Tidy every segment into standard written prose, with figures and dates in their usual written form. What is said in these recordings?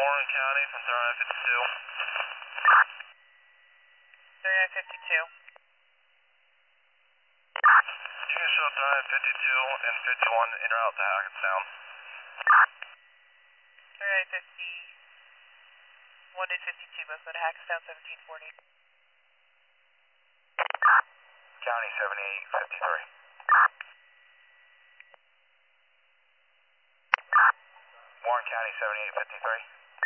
Warren County from 3952. 3952. You can show 3952 and 51 in route to Hackettstown. 3951 and 52, both go to Hackettstown 1740. County 7853. Warren County 7853.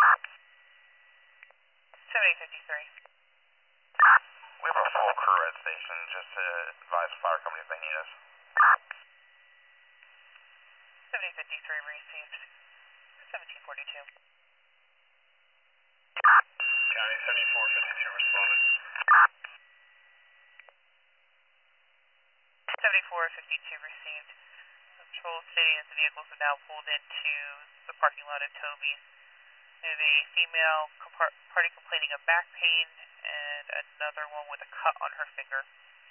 7853. We have a full crew at station, just to advise the fire company if they need us. 7053 received. 1742. County 7452 responded. 7452 received. Patrol stating that the vehicles have now pulled into the parking lot at Toby's. We have a female party complaining of back pain and another one with a cut on her finger.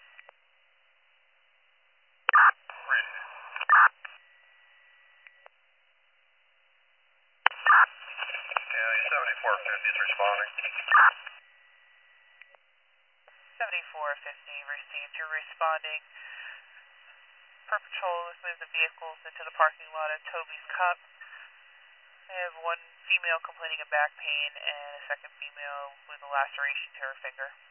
County 7450 is responding. 7450 received. You're responding. Per patrol has moved the vehicles into the parking lot at Toby's Cup. We have one female complaining of back pain and a second female with a laceration to her finger.